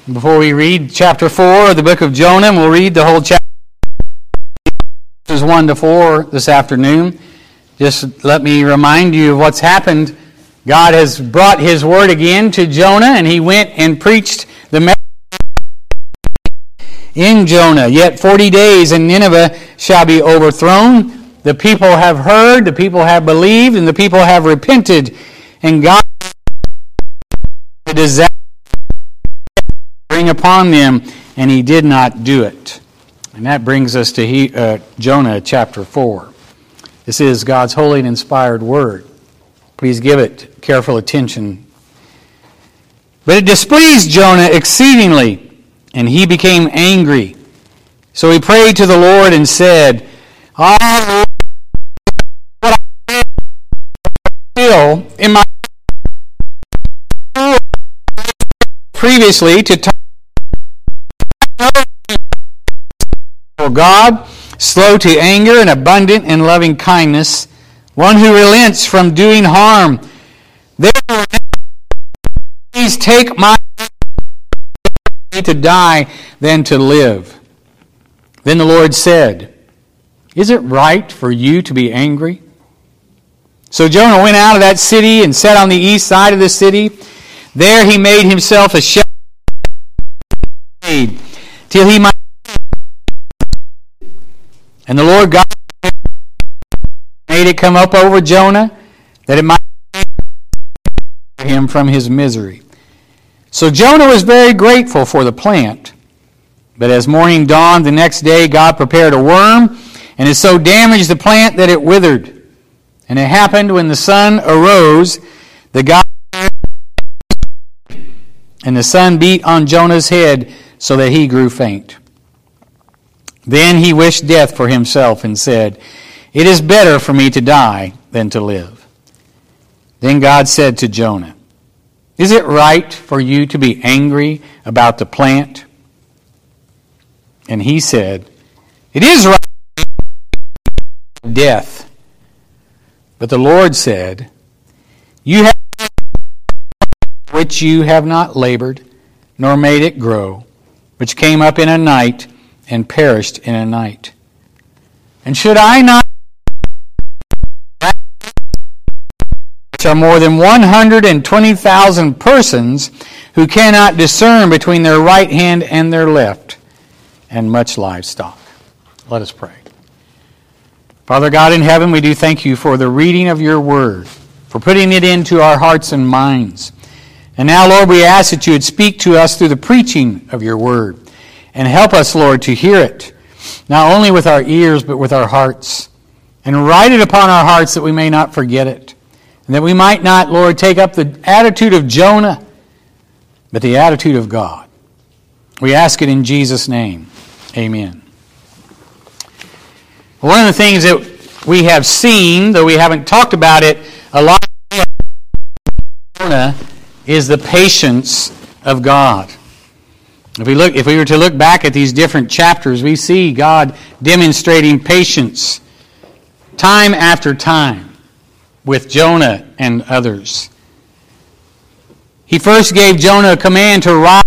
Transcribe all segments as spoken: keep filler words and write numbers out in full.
Before we read chapter four of the book of Jonah, we'll read the whole chapter, verses one to four this afternoon. Just let me remind you of what's happened. God has brought His word again to Jonah, and he went and preached the message in Jonah. Yet forty days, and Nineveh shall be overthrown. The people have heard, the people have believed, and the people have repented. And God the disaster bring upon them, and He did not do it. And that brings us to he, uh, Jonah chapter four. This is God's holy and inspired word. Please give it careful attention. But it displeased Jonah exceedingly, and he became angry. So he prayed to the Lord and said, "Ah, Lord, what I feel in my previously to For God, slow to anger and abundant in loving kindness, one who relents from doing harm. Therefore, please take my to die than to live." Then the Lord said, "Is it right for you to be angry?" So Jonah went out of that city and sat on the east side of the city. There he made himself a shelter till he might. And the Lord God made it come up over Jonah, that it might him from his misery. So Jonah was very grateful for the plant. But as morning dawned the next day, God prepared a worm, and it so damaged the plant that it withered. And it happened when the sun arose, the God and the sun beat on Jonah's head, so that he grew faint. Then he wished death for himself and said, "It is better for me to die than to live." Then God said to Jonah, "Is it right for you to be angry about the plant?" And he said, "It is right for death." But the Lord said, "You have which you have not labored, nor made it grow, which came up in a night and perished in a night. And should I not, which are more than one hundred twenty thousand persons who cannot discern between their right hand and their left, and much livestock." Let us pray. Father God in heaven, we do thank you for the reading of your word, for putting it into our hearts and minds. And now, Lord, we ask that you would speak to us through the preaching of your word. And help us, Lord, to hear it, not only with our ears, but with our hearts. And write it upon our hearts that we may not forget it. And that we might not, Lord, take up the attitude of Jonah, but the attitude of God. We ask it in Jesus' name. Amen. One of the things that we have seen, though we haven't talked about it a lot, Jonah, is the patience of God. If we look, if we were to look back at these different chapters, we see God demonstrating patience time after time with Jonah and others. He first gave Jonah a command to rise,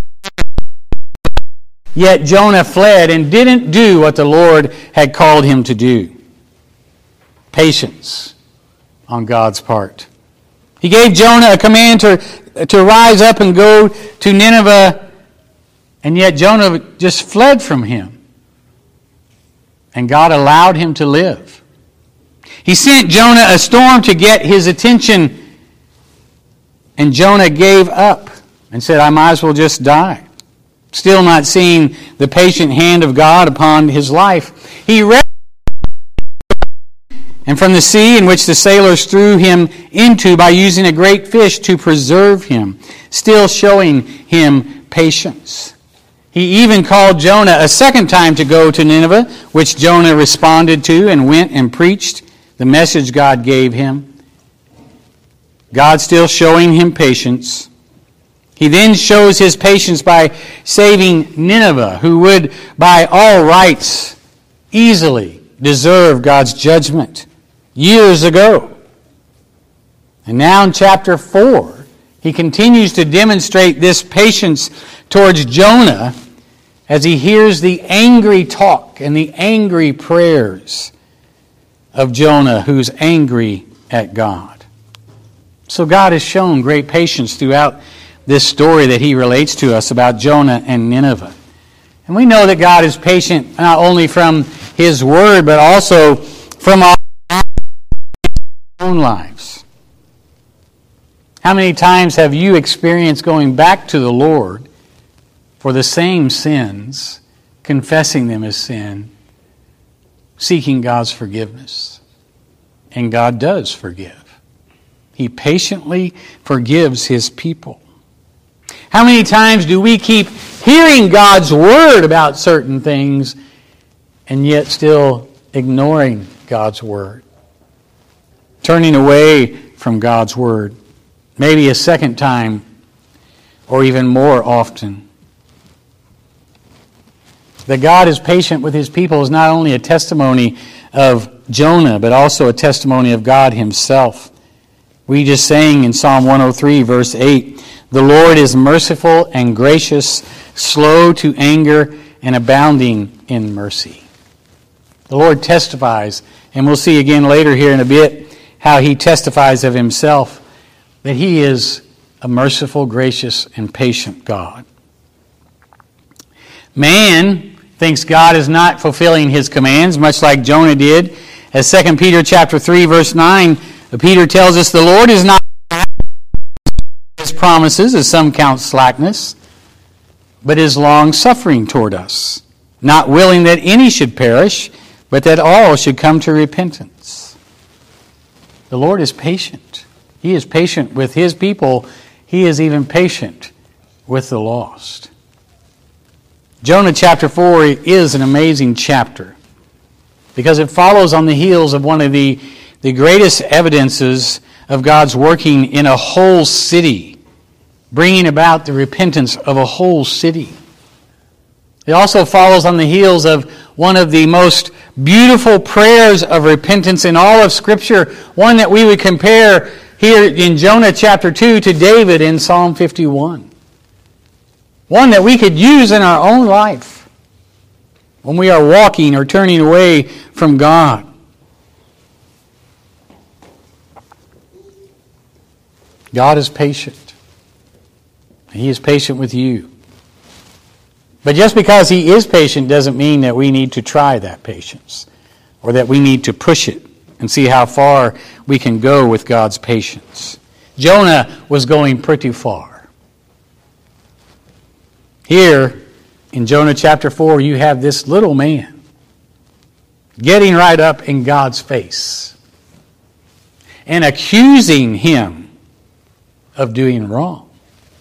yet Jonah fled and didn't do what the Lord had called him to do. Patience on God's part. He gave Jonah a command to, to rise up and go to Nineveh, and yet Jonah just fled from him. And God allowed him to live. He sent Jonah a storm to get his attention. And Jonah gave up and said, "I might as well just die." Still not seeing the patient hand of God upon his life. He ran, and from the sea in which the sailors threw him into by using a great fish to preserve him, still showing him patience. He even called Jonah a second time to go to Nineveh, which Jonah responded to and went and preached the message God gave him. God still showing him patience. He then shows his patience by saving Nineveh, who would by all rights easily deserve God's judgment years ago. And now in chapter four, He continues to demonstrate this patience towards Jonah as he hears the angry talk and the angry prayers of Jonah, who's angry at God. So God has shown great patience throughout this story that he relates to us about Jonah and Nineveh. And we know that God is patient not only from his word, but also from our own lives. How many times have you experienced going back to the Lord for the same sins, confessing them as sin, seeking God's forgiveness? And God does forgive. He patiently forgives his people. How many times do we keep hearing God's word about certain things and yet still ignoring God's word? Turning away from God's word. Maybe a second time or even more often. That God is patient with his people is not only a testimony of Jonah, but also a testimony of God himself. We just sang in Psalm one oh three, verse eight, "The Lord is merciful and gracious, slow to anger, and abounding in mercy." The Lord testifies, and we'll see again later here in a bit how he testifies of himself, that he is a merciful, gracious, and patient God. Man thinks God is not fulfilling his commands, much like Jonah did. As Second Peter chapter three, verse nine, Peter tells us, "The Lord is not his promises, as some count slackness, but is long-suffering toward us, not willing that any should perish, but that all should come to repentance." The Lord is patient. He is patient with his people. He is even patient with the lost. Jonah chapter four is an amazing chapter because it follows on the heels of one of the, the greatest evidences of God's working in a whole city, bringing about the repentance of a whole city. It also follows on the heels of one of the most beautiful prayers of repentance in all of Scripture, one that we would compare here in Jonah chapter two to David in Psalm fifty-one. One that we could use in our own life when we are walking or turning away from God. God is patient. He is patient with you. But just because he is patient doesn't mean that we need to try that patience or that we need to push it and see how far we can go with God's patience. Jonah was going pretty far. Here in Jonah chapter four, you have this little man getting right up in God's face and accusing him of doing wrong.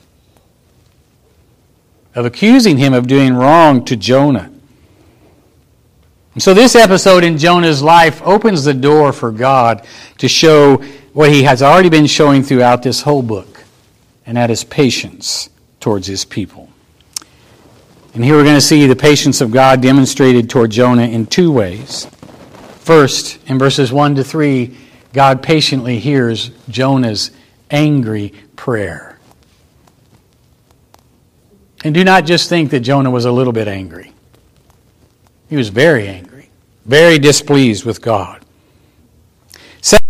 Of accusing him of doing wrong to Jonah. And so this episode in Jonah's life opens the door for God to show what he has already been showing throughout this whole book, and that is patience towards his people. And here we're going to see the patience of God demonstrated toward Jonah in two ways. First, in verses one to three, God patiently hears Jonah's angry prayer. And do not just think that Jonah was a little bit angry. He was very angry, very displeased with God. Second,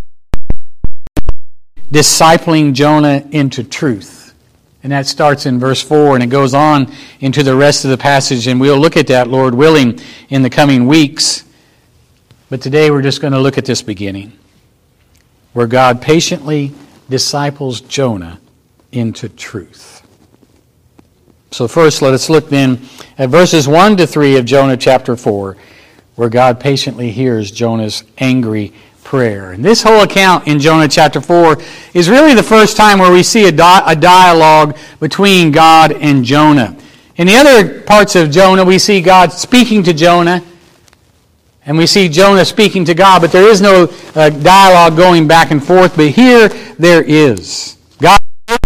discipling Jonah into truth. And that starts in verse four, and it goes on into the rest of the passage, and we'll look at that, Lord willing, in the coming weeks. But today we're just going to look at this beginning, where God patiently disciples Jonah into truth. So first, let us look then at verses one to three of Jonah chapter four, where God patiently hears Jonah's angry prayer. And this whole account in Jonah chapter four is really the first time where we see a, di- a dialogue between God and Jonah. In the other parts of Jonah, we see God speaking to Jonah, and we see Jonah speaking to God, but there is no uh, dialogue going back and forth. But here there is. God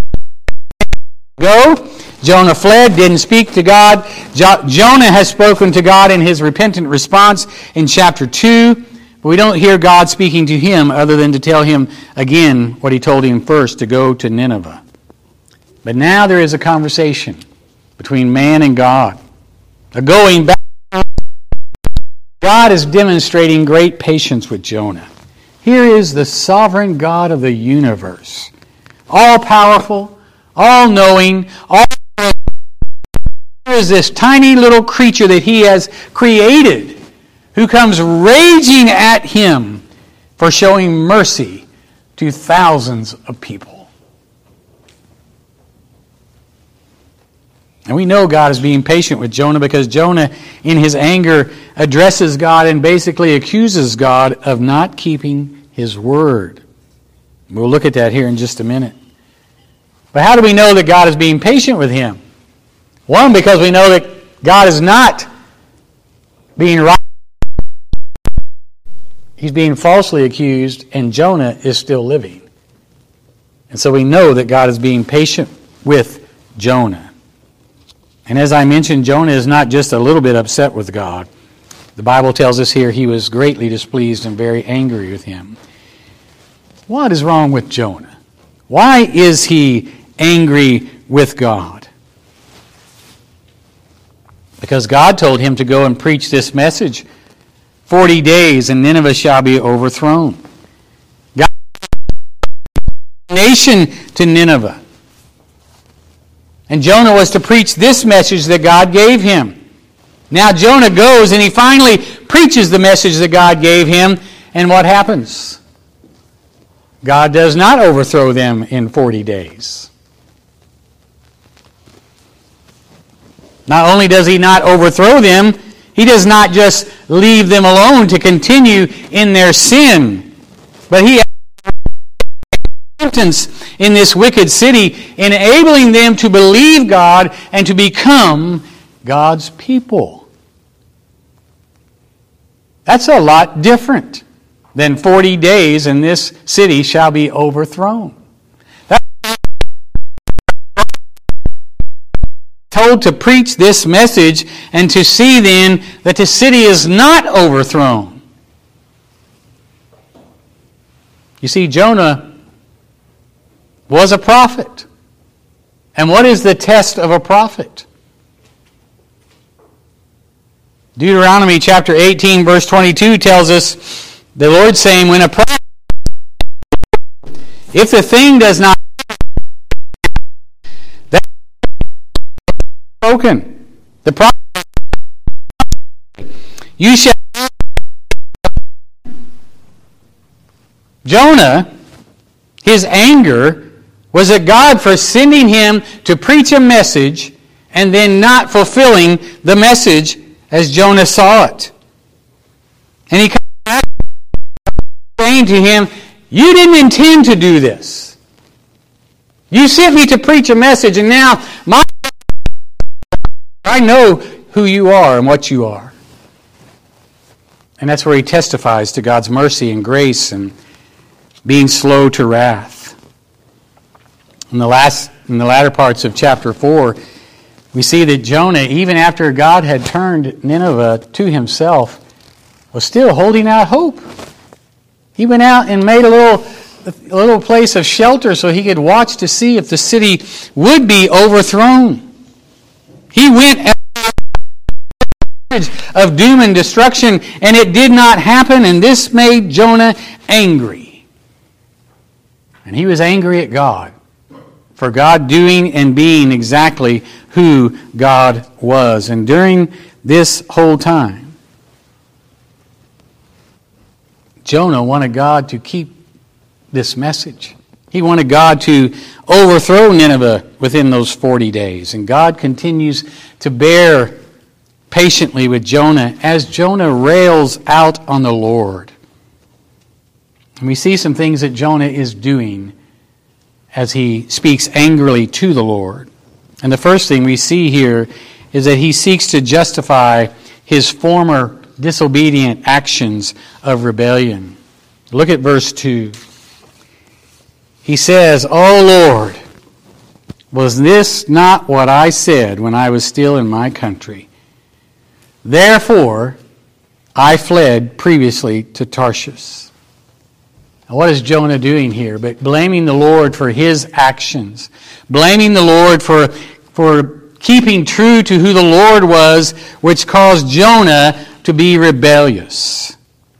go. Jonah fled, didn't speak to God. Jo- Jonah has spoken to God in his repentant response in chapter two. But we don't hear God speaking to him other than to tell him again what he told him first, to go to Nineveh. But now there is a conversation between man and God. A going back. God is demonstrating great patience with Jonah. Here is the sovereign God of the universe, all-powerful, all-knowing, all Here is this tiny little creature that he has created who comes raging at him for showing mercy to thousands of people. And we know God is being patient with Jonah because Jonah, in his anger, addresses God and basically accuses God of not keeping his word. We'll look at that here in just a minute. But how do we know that God is being patient with him? One, because we know that God is not being right. He's being falsely accused, and Jonah is still living. And so we know that God is being patient with Jonah. And as I mentioned, Jonah is not just a little bit upset with God. The Bible tells us here he was greatly displeased and very angry with him. What is wrong with Jonah? Why is he angry with God? Because God told him to go and preach this message. Forty days and Nineveh shall be overthrown. God gave a nation to Nineveh. And Jonah was to preach this message that God gave him. Now Jonah goes and he finally preaches the message that God gave him. And what happens? God does not overthrow them in forty days. Not only does he not overthrow them, he does not just leave them alone to continue in their sin, but he in this wicked city, enabling them to believe God and to become God's people. That's a lot different than forty days and this city shall be overthrown. That's told to preach this message and to see then that the city is not overthrown. You see, Jonah was a prophet. And what is the test of a prophet? Deuteronomy chapter eighteen verse twenty-two tells us, the Lord saying, when a prophet, if the thing does not that spoken, the prophet, you shall. Jonah, his anger was at God for sending him to preach a message and then not fulfilling the message as Jonah saw it. And he comes back saying to him, you didn't intend to do this. You sent me to preach a message, and now my I know who you are and what you are. And that's where he testifies to God's mercy and grace and being slow to wrath. In the last, in the latter parts of chapter four, we see that Jonah, even after God had turned Nineveh to himself, was still holding out hope. He went out and made a little, a little place of shelter so he could watch to see if the city would be overthrown. He went of doom and destruction, and it did not happen, and this made Jonah angry. And he was angry at God for God doing and being exactly who God was. And during this whole time, Jonah wanted God to keep this message. He wanted God to overthrow Nineveh within those forty days. And God continues to bear patiently with Jonah as Jonah rails out on the Lord. And we see some things that Jonah is doing as he speaks angrily to the Lord. And the first thing we see here is that he seeks to justify his former disobedient actions of rebellion. Look at verse two. He says, O Lord, was this not what I said when I was still in my country? Therefore, I fled previously to Tarshish. What is Jonah doing here? But blaming the Lord for his actions. Blaming the Lord for, for keeping true to who the Lord was, which caused Jonah to be rebellious.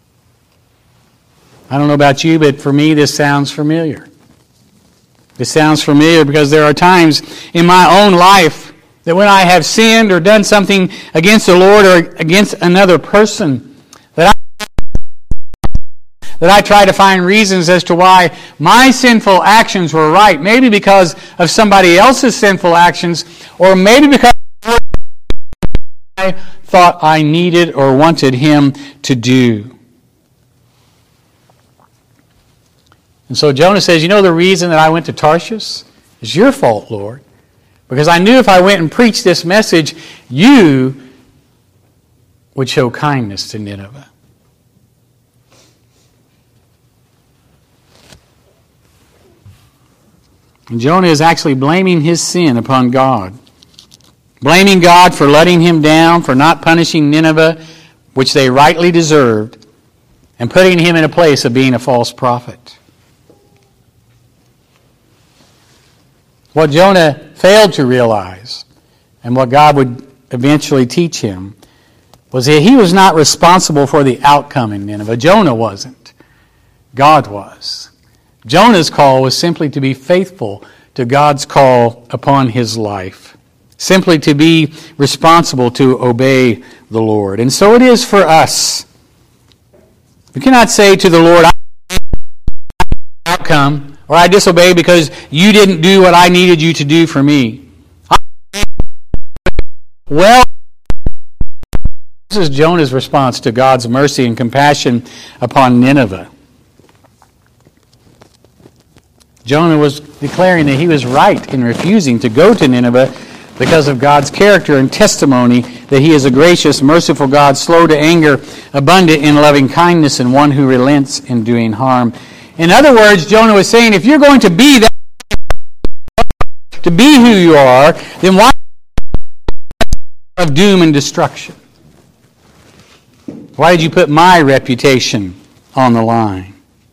I don't know about you, but for me this sounds familiar. This sounds familiar because there are times in my own life that when I have sinned or done something against the Lord or against another person, that I that I try to find reasons as to why my sinful actions were right. Maybe because of somebody else's sinful actions, or maybe because I thought I needed or wanted him to do. And so Jonah says, you know the reason that I went to Tarshish? It's your fault, Lord. Because I knew if I went and preached this message, you would show kindness to Nineveh. And Jonah is actually blaming his sin upon God. Blaming God for letting him down, for not punishing Nineveh, which they rightly deserved, and putting him in a place of being a false prophet. What Jonah failed to realize, and what God would eventually teach him, was that he was not responsible for the outcome in Nineveh. Jonah wasn't. God was. Jonah's call was simply to be faithful to God's call upon his life. Simply to be responsible to obey the Lord. And so it is for us. We cannot say to the Lord, I outcome, or I disobey because you didn't do what I needed you to do for me. Well, this is Jonah's response to God's mercy and compassion upon Nineveh. Jonah was declaring that he was right in refusing to go to Nineveh because of God's character and testimony that he is a gracious, merciful God, slow to anger, abundant in loving kindness, and one who relents in doing harm. In other words, Jonah was saying, if you're going to be that, to be who you are, then why of doom and destruction? Why did you put my reputation on the line?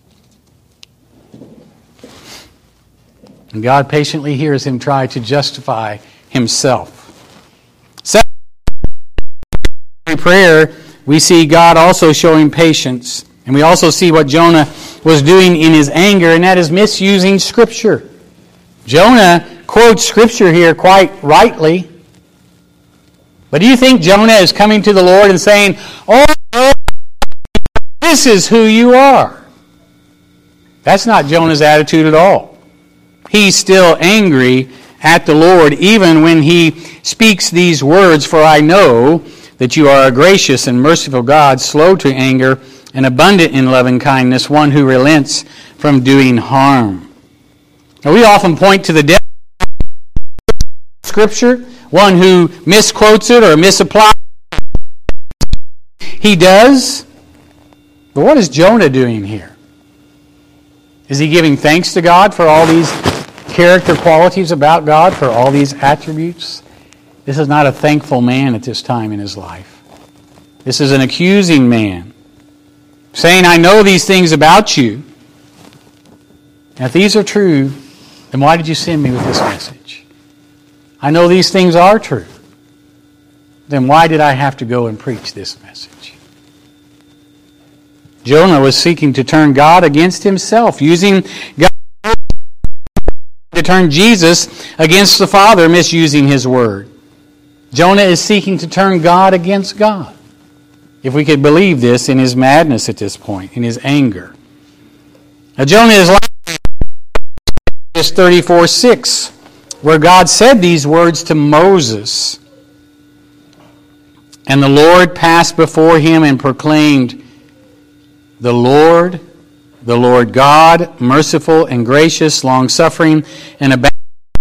And God patiently hears him try to justify himself. Second, in prayer, we see God also showing patience. And we also see what Jonah was doing in his anger, and that is misusing Scripture. Jonah quotes Scripture here quite rightly. But do you think Jonah is coming to the Lord and saying, oh, Lord, this is who you are? That's not Jonah's attitude at all. He's still angry at the Lord even when he speaks these words, for I know that you are a gracious and merciful God, slow to anger and abundant in loving kindness, one who relents from doing harm. Now, we often point to the devil in Scripture, one who misquotes it or misapplies it. He does. But what is Jonah doing here? Is he giving thanks to God for all these character qualities about God, for all these attributes? This is not a thankful man at this time in his life. This is an accusing man, saying, I know these things about you. And if these are true, then why did you send me with this message? I know these things are true. Then why did I have to go and preach this message? Jonah was seeking to turn God against himself, using God to turn Jesus against the Father, misusing his word. Jonah is seeking to turn God against God. If we could believe this in his madness at this point, in his anger. Now Jonah is like Exodus thirty-four six, where God said these words to Moses. And the Lord passed before him and proclaimed, the Lord, the Lord God, merciful and gracious, long-suffering, and abounding,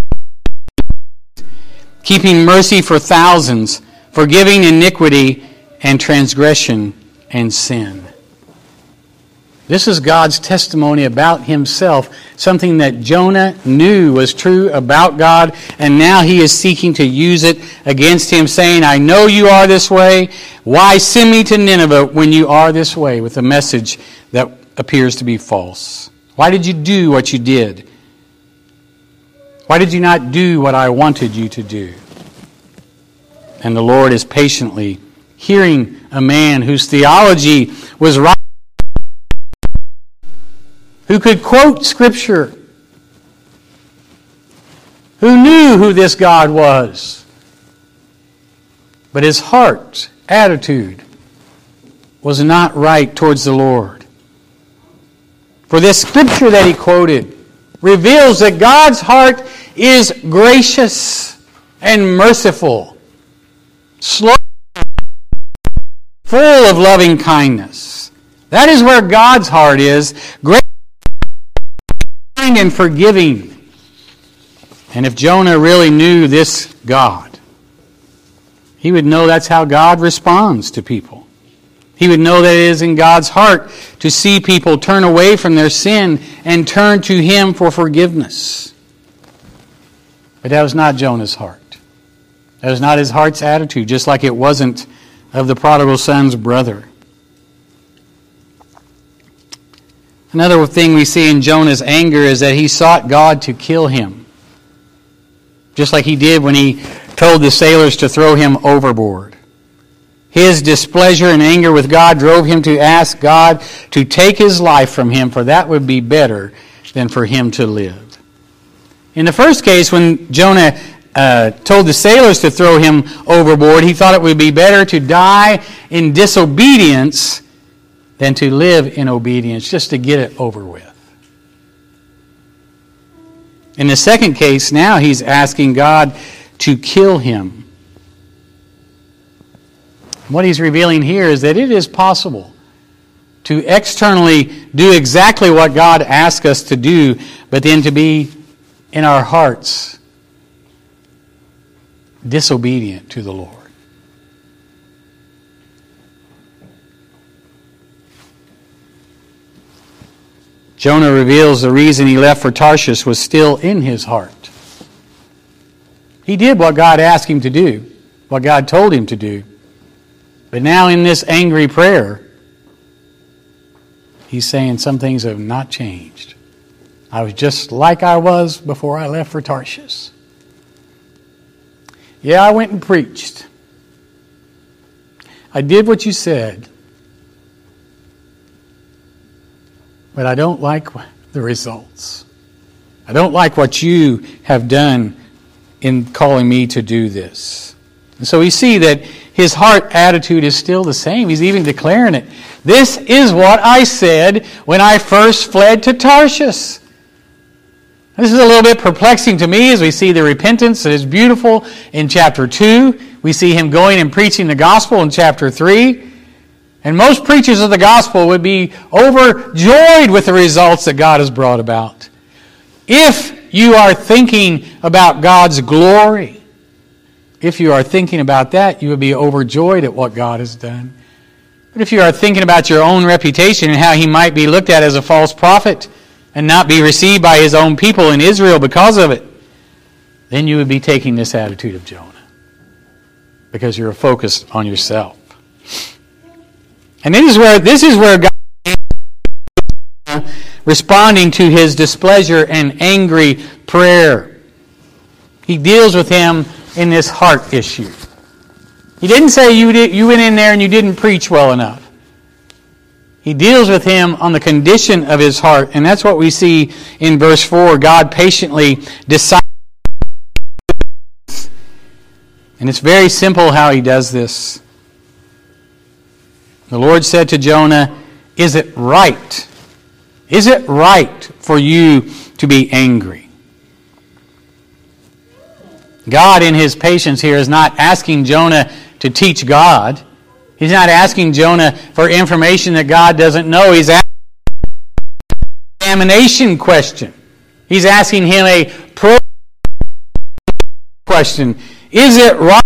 keeping mercy for thousands, forgiving iniquity and transgression and sin. This is God's testimony about himself, something that Jonah knew was true about God, and now he is seeking to use it against him, saying, I know you are this way. Why send me to Nineveh when you are this way, with a message that appears to be false? Why did you do what you did? Why did you not do what I wanted you to do? And the Lord is patiently hearing a man whose theology was right, who could quote Scripture, who knew who this God was. But his heart, attitude, was not right towards the Lord. For this Scripture that he quoted reveals that God's heart is gracious and merciful, slow, full of loving kindness. That is where God's heart is, gracious and forgiving. And if Jonah really knew this God, he would know that's how God responds to people. He would know that it is in God's heart to see people turn away from their sin and turn to Him for forgiveness. But that was not Jonah's heart. That was not his heart's attitude, just like it wasn't of the prodigal son's brother. Another thing we see in Jonah's anger is that he sought God to kill him. Just like he did when he told the sailors to throw him overboard. His displeasure and anger with God drove him to ask God to take his life from him, for that would be better than for him to live. In the first case, when Jonah uh, told the sailors to throw him overboard, he thought it would be better to die in disobedience than to live in obedience, just to get it over with. In the second case, now he's asking God to kill him. What he's revealing here is that it is possible to externally do exactly what God asks us to do, but then to be in our hearts disobedient to the Lord. Jonah reveals the reason he left for Tarshish was still in his heart. He did what God asked him to do, what God told him to do. But now in this angry prayer, he's saying some things have not changed. I was just like I was before I left for Tarshish. Yeah, I went and preached. I did what you said. But I don't like the results. I don't like what you have done in calling me to do this. And so we see that his heart attitude is still the same. He's even declaring it. This is what I said when I first fled to Tarshish. This is a little bit perplexing to me as we see the repentance that is beautiful in chapter two. We see him going and preaching the gospel in chapter three. And most preachers of the gospel would be overjoyed with the results that God has brought about. If you are thinking about God's glory, if you are thinking about that, you would be overjoyed at what God has done. But if you are thinking about your own reputation and how he might be looked at as a false prophet and not be received by his own people in Israel because of it, then you would be taking this attitude of Jonah, because you're focused on yourself. And this is where this is where God is responding to his displeasure and angry prayer. He deals with him in this heart issue. He didn't say you did, you went in there and you didn't preach well enough. He deals with him on the condition of his heart, and that's what we see in verse four. God patiently decides, and it's very simple how he does this. The Lord said to Jonah, "Is it right? Is it right for you to be angry?" God, in his patience here, is not asking Jonah to teach God. He's not asking Jonah for information that God doesn't know. He's asking an examination question. He's asking him a pro question. Is it right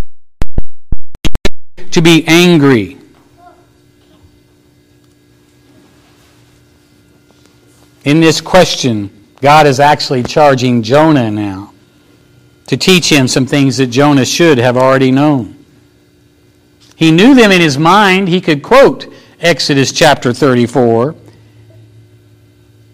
to be angry? In this question, God is actually charging Jonah now to teach him some things that Jonah should have already known. He knew them in his mind. He could quote Exodus chapter thirty-four.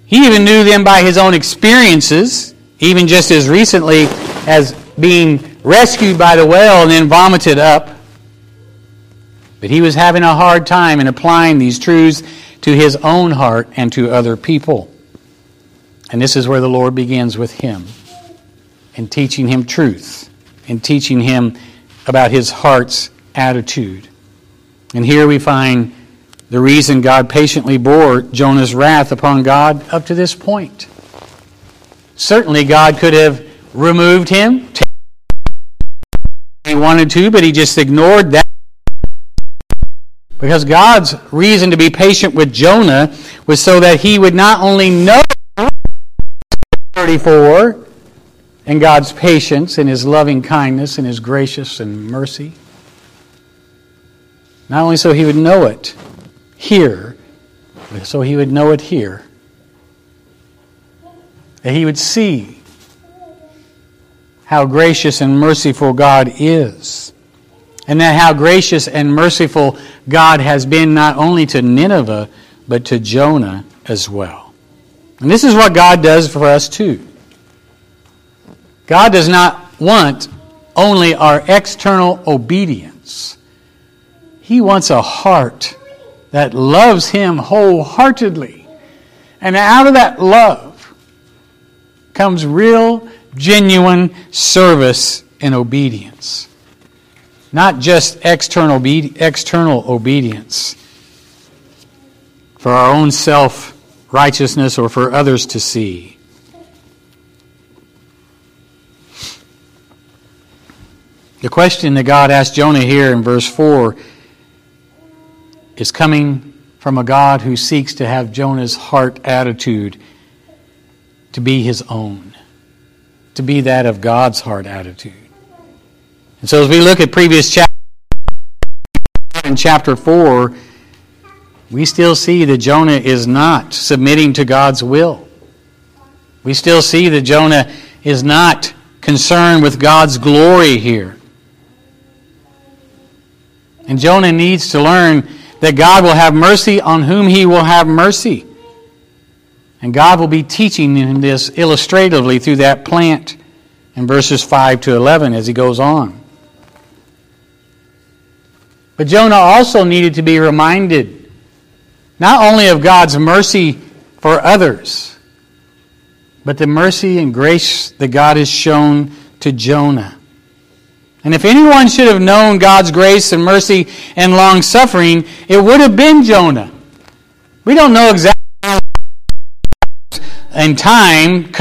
He even knew them by his own experiences, even just as recently as being rescued by the whale and then vomited up. But he was having a hard time in applying these truths to his own heart and to other people. And this is where the Lord begins with him, in teaching him truth, in teaching him about his heart's attitude. And here we find the reason God patiently bore Jonah's wrath upon God up to this point. Certainly God could have removed him if he wanted to, but he just ignored that. Because God's reason to be patient with Jonah was so that he would not only know thirty-four and God's patience and his loving kindness and his gracious and mercy, not only so he would know it here, but so he would know it here. That he would see how gracious and merciful God is. And that how gracious and merciful God has been not only to Nineveh, but to Jonah as well. And this is what God does for us too. God does not want only our external obedience. He wants a heart that loves Him wholeheartedly. And out of that love comes real, genuine service and obedience. Not just external, external obedience for our own self-righteousness or for others to see. The question that God asked Jonah here in verse four is coming from a God who seeks to have Jonah's heart attitude to be his own, to be that of God's heart attitude. And so as we look at previous chapters, in chapter four, we still see that Jonah is not submitting to God's will. We still see that Jonah is not concerned with God's glory here. And Jonah needs to learn that God will have mercy on whom He will have mercy. And God will be teaching him this illustratively through that plant in verses five to eleven as he goes on. But Jonah also needed to be reminded not only of God's mercy for others, but the mercy and grace that God has shown to Jonah. And if anyone should have known God's grace and mercy and long-suffering, it would have been Jonah. We don't know exactly in time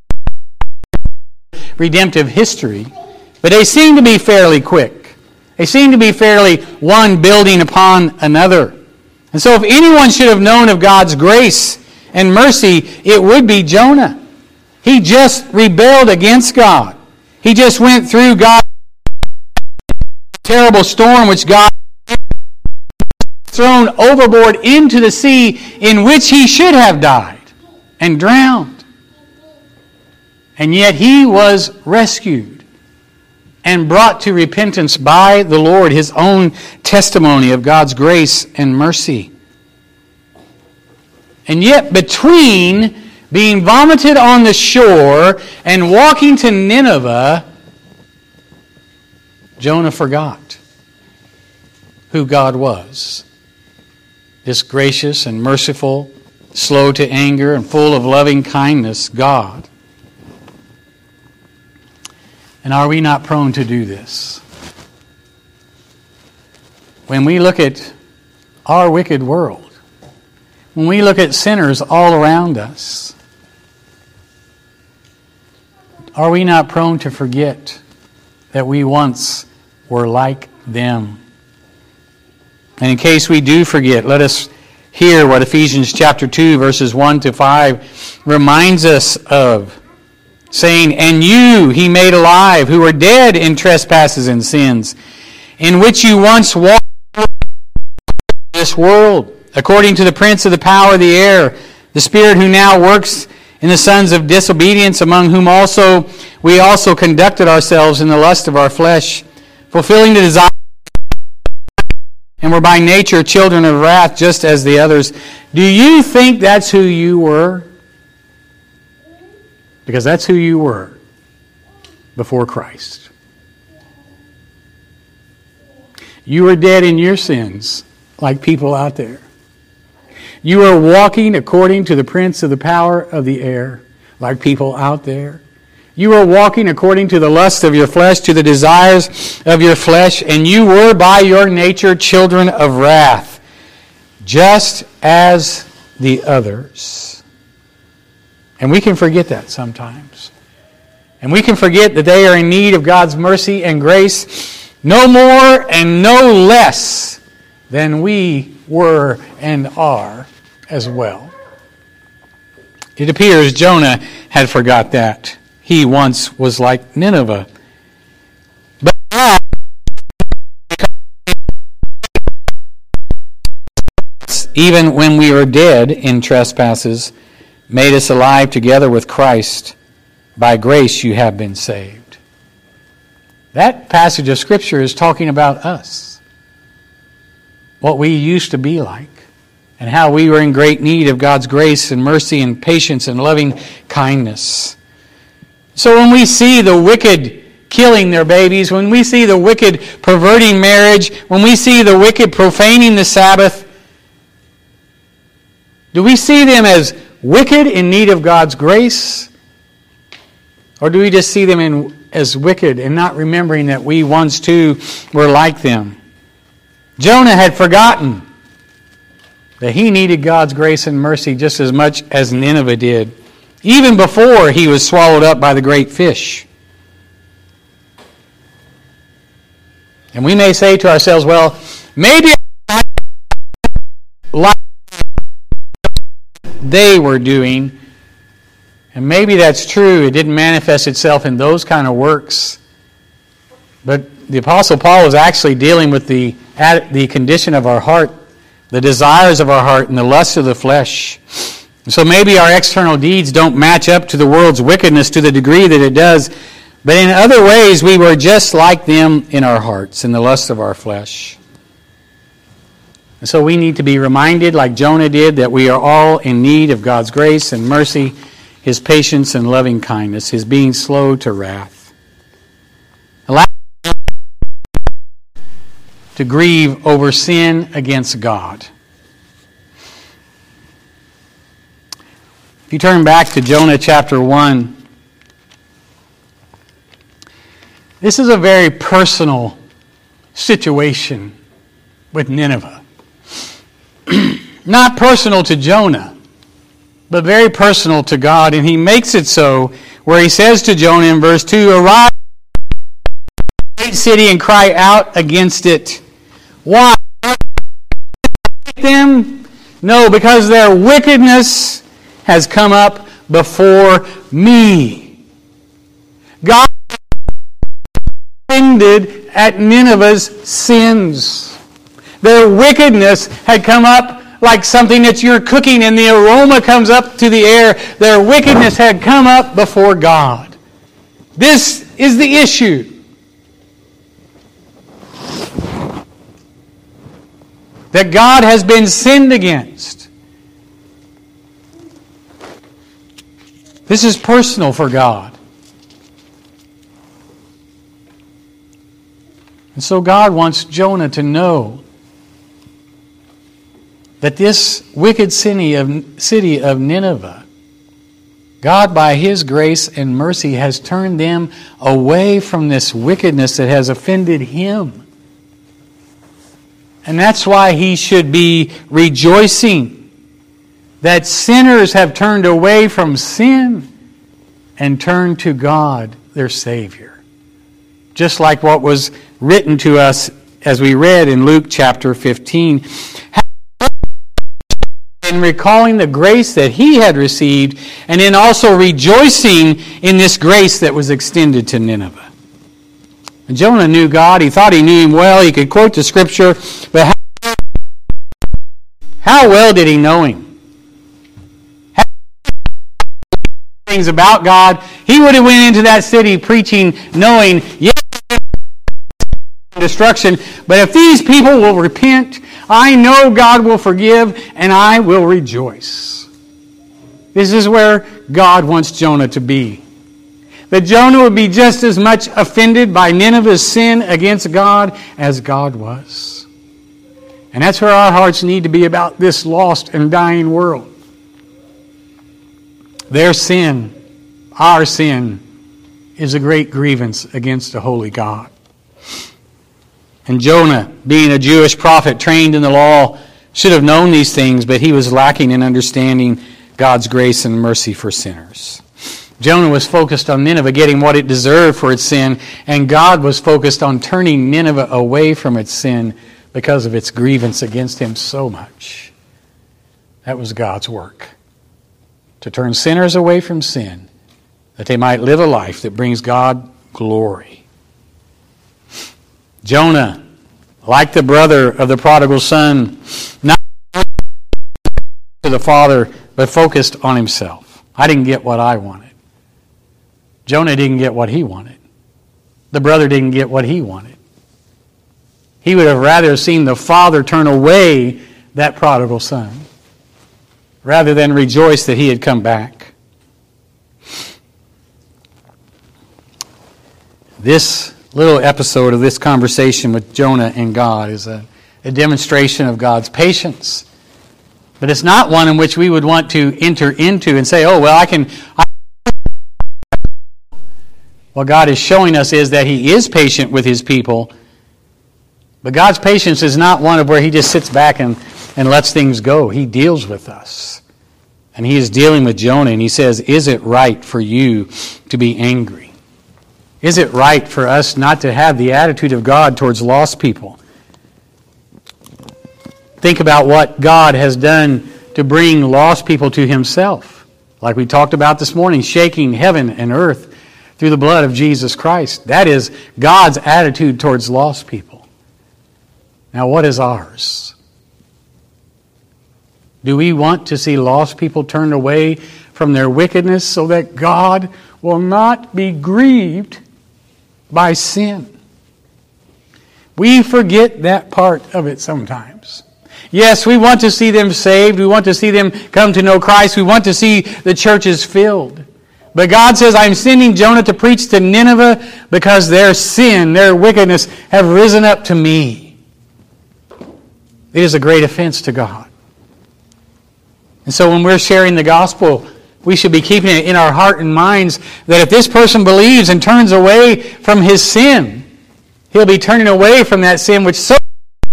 redemptive history, but they seem to be fairly quick. They seem to be fairly one building upon another. And so if anyone should have known of God's grace and mercy, it would be Jonah. He just rebelled against God. He just went through God's terrible storm which God thrown overboard into the sea in which he should have died and drowned. And yet he was rescued and brought to repentance by the Lord, his own testimony of God's grace and mercy. And yet between being vomited on the shore and walking to Nineveh, Jonah forgot who God was. This gracious and merciful, slow to anger, and full of loving kindness God. And are we not prone to do this? When we look at our wicked world, when we look at sinners all around us, are we not prone to forget that we once were like them? And in case we do forget, let us hear what Ephesians chapter two, verses one to five reminds us of, saying, "And you he made alive, who were dead in trespasses and sins, in which you once walked in this world, according to the prince of the power of the air, the spirit who now works in the sons of disobedience, among whom also we also conducted ourselves in the lust of our flesh, fulfilling the desire, and were by nature children of wrath, just as the others. Do you think that's who you were? Because that's who you were before Christ. You were dead in your sins, like people out there. You were walking according to the prince of the power of the air, like people out there. You were walking according to the lust of your flesh, to the desires of your flesh, and you were by your nature children of wrath, just as the others. And we can forget that sometimes. And we can forget that they are in need of God's mercy and grace no more and no less than we were and are as well. It appears Jonah had forgot that. He once was like Nineveh. But God, even when we were dead in trespasses, made us alive together with Christ. By grace you have been saved. That passage of Scripture is talking about us. What we used to be like. And how we were in great need of God's grace and mercy and patience and loving kindness. So when we see the wicked killing their babies, when we see the wicked perverting marriage, when we see the wicked profaning the Sabbath, do we see them as wicked in need of God's grace? Or do we just see them in, as wicked and not remembering that we once too were like them? Jonah had forgotten that he needed God's grace and mercy just as much as Nineveh did, even before he was swallowed up by the great fish. And we may say to ourselves, well, maybe like they were doing, and maybe that's true. It didn't manifest itself in those kind of works. But the Apostle Paul was actually dealing with the, the condition of our heart, the desires of our heart, and the lusts of the flesh. So maybe our external deeds don't match up to the world's wickedness to the degree that it does, but in other ways we were just like them in our hearts, in the lust of our flesh. And so we need to be reminded, like Jonah did, that we are all in need of God's grace and mercy, His patience and loving kindness, His being slow to wrath. Allow us to grieve over sin against God. If you turn back to Jonah chapter one, this is a very personal situation with Nineveh. Not personal to Jonah, but very personal to God. And he makes it so where he says to Jonah in verse two, "Arise, great city, and cry out against it." Why? Them? No, because their wickedness has come up before me. God offended at Nineveh's sins. Their wickedness had come up like something that you're cooking and the aroma comes up to the air. Their wickedness had come up before God. This is the issue. That God has been sinned against. This is personal for God. And so God wants Jonah to know that this wicked city of, city of Nineveh, God by His grace and mercy has turned them away from this wickedness that has offended Him. And that's why he should be rejoicing that sinners have turned away from sin and turned to God, their Savior. Just like what was written to us as we read in Luke chapter fifteen. And recalling the grace that he had received, and then also rejoicing in this grace that was extended to Nineveh. And Jonah knew God. He thought he knew Him well. He could quote the Scripture. But how, how well did he know Him? How things about God. He would have went into that city preaching, knowing, yes, destruction. But if these people will repent, I know God will forgive, and I will rejoice. This is where God wants Jonah to be. That Jonah would be just as much offended by Nineveh's sin against God as God was. And that's where our hearts need to be about this lost and dying world. Their sin, our sin, is a great grievance against a holy God. And Jonah, being a Jewish prophet trained in the law, should have known these things, but he was lacking in understanding God's grace and mercy for sinners. Jonah was focused on Nineveh getting what it deserved for its sin, and God was focused on turning Nineveh away from its sin because of its grievance against him so much. That was God's work. To turn sinners away from sin, that they might live a life that brings God glory. Jonah, like the brother of the prodigal son, not to the father, but focused on himself. I didn't get what I wanted. Jonah didn't get what he wanted. The brother didn't get what he wanted. He would have rather seen the father turn away that prodigal son rather than rejoice that he had come back. This little episode of this conversation with Jonah and God is a, a demonstration of God's patience. But it's not one in which we would want to enter into and say, oh, well, I can... I What God is showing us is that He is patient with His people. But God's patience is not one of where He just sits back and, and lets things go. He deals with us. And He is dealing with Jonah, and He says, is it right for you to be angry? Is it right for us not to have the attitude of God towards lost people? Think about what God has done to bring lost people to Himself. Like we talked about this morning, shaking heaven and earth through the blood of Jesus Christ. That is God's attitude towards lost people. Now, what is ours? Do we want to see lost people turned away from their wickedness so that God will not be grieved by sin? We forget that part of it sometimes. Yes, we want to see them saved. We want to see them come to know Christ. We want to see the churches filled. But God says, I'm sending Jonah to preach to Nineveh because their sin, their wickedness have risen up to me. It is a great offense to God. And so when we're sharing the gospel, we should be keeping it in our heart and minds that if this person believes and turns away from his sin, he'll be turning away from that sin which so...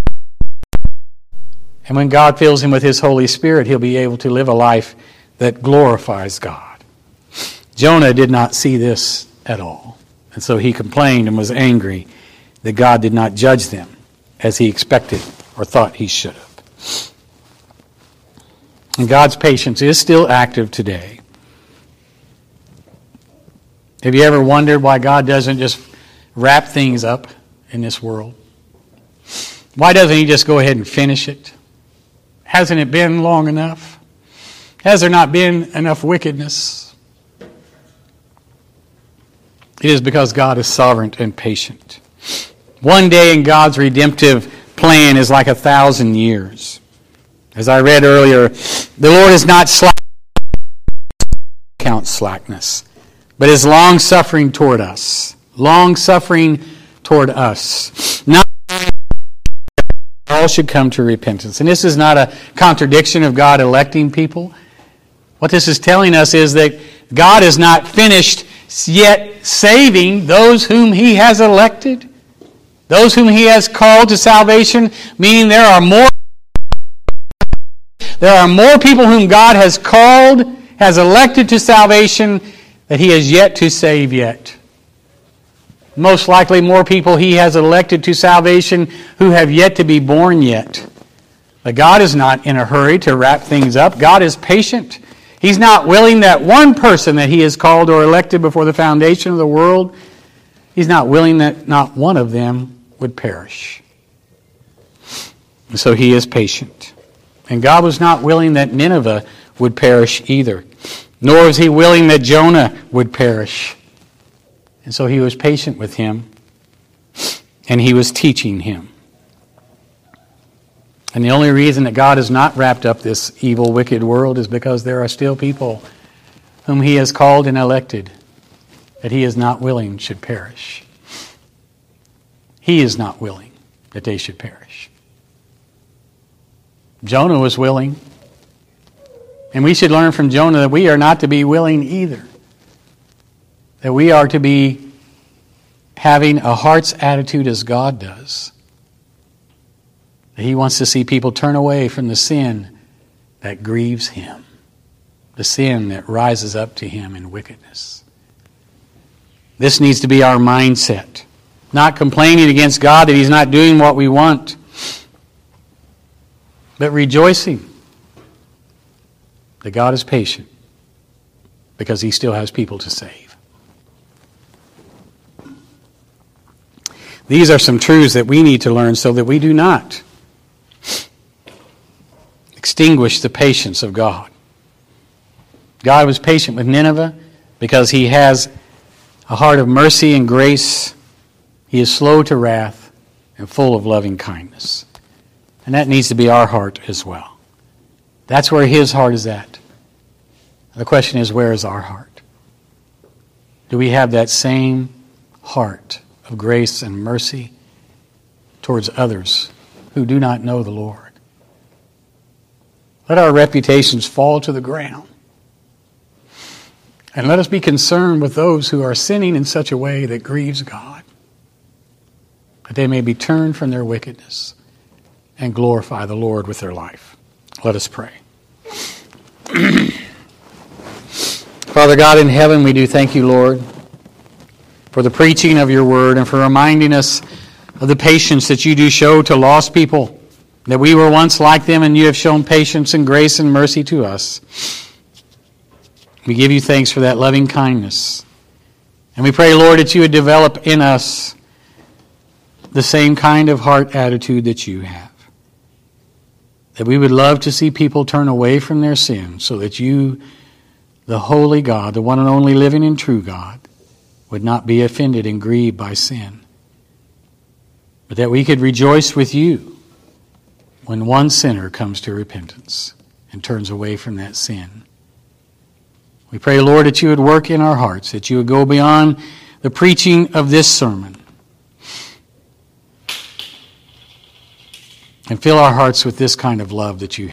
And when God fills him with His Holy Spirit, he'll be able to live a life that glorifies God. Jonah did not see this at all. And so he complained and was angry that God did not judge them as he expected or thought He should have. And God's patience is still active today. Have you ever wondered why God doesn't just wrap things up in this world? Why doesn't He just go ahead and finish it? Hasn't it been long enough? Has there not been enough wickedness? It is because God is sovereign and patient. One day in God's redemptive plan is like a thousand years. As I read earlier, the Lord is not slack, count slackness, but is long-suffering toward us. Long-suffering toward us. Not all should come to repentance. And this is not a contradiction of God electing people. What this is telling us is that God is not finished yet saving those whom He has elected, those whom He has called to salvation, meaning there are more there are more people whom God has called, has elected to salvation that He has yet to save yet. Most likely more people He has elected to salvation who have yet to be born yet. But God is not in a hurry to wrap things up. God is patient. He's not willing that one person that He has called or elected before the foundation of the world, He's not willing that not one of them would perish. And so He is patient. And God was not willing that Nineveh would perish either. Nor was He willing that Jonah would perish. And so He was patient with him. And He was teaching him. And the only reason that God has not wrapped up this evil, wicked world is because there are still people whom he has called and elected, that he is not willing should perish. He is not willing that they should perish. Jonah was willing. And we should learn from Jonah that we are not to be willing either. That we are to be having a heart's attitude as God does. That he wants to see people turn away from the sin that grieves him. The sin that rises up to him in wickedness. This needs to be our mindset. Not complaining against God that he's not doing what we want, but rejoicing that God is patient because he still has people to save. These are some truths that we need to learn so that we do not extinguish the patience of God. God was patient with Nineveh because he has a heart of mercy and grace. He is slow to wrath and full of loving kindness. And that needs to be our heart as well. That's where his heart is at. The question is, where is our heart? Do we have that same heart of grace and mercy towards others who do not know the Lord? Let our reputations fall to the ground. And let us be concerned with those who are sinning in such a way that grieves God, that they may be turned from their wickedness and glorify the Lord with their life. Let us pray. Father God in heaven, we do thank you, Lord, for the preaching of your word and for reminding us of the patience that you do show to lost people, that we were once like them and you have shown patience and grace and mercy to us. We give you thanks for that loving kindness. And we pray, Lord, that you would develop in us the same kind of heart attitude that you have. That we would love to see people turn away from their sin so that you, the holy God, the one and only living and true God, would not be offended and grieved by sin. But that we could rejoice with you when one sinner comes to repentance and turns away from that sin. We pray, Lord, that you would work in our hearts, that you would go beyond the preaching of this sermon and fill our hearts with this kind of love that you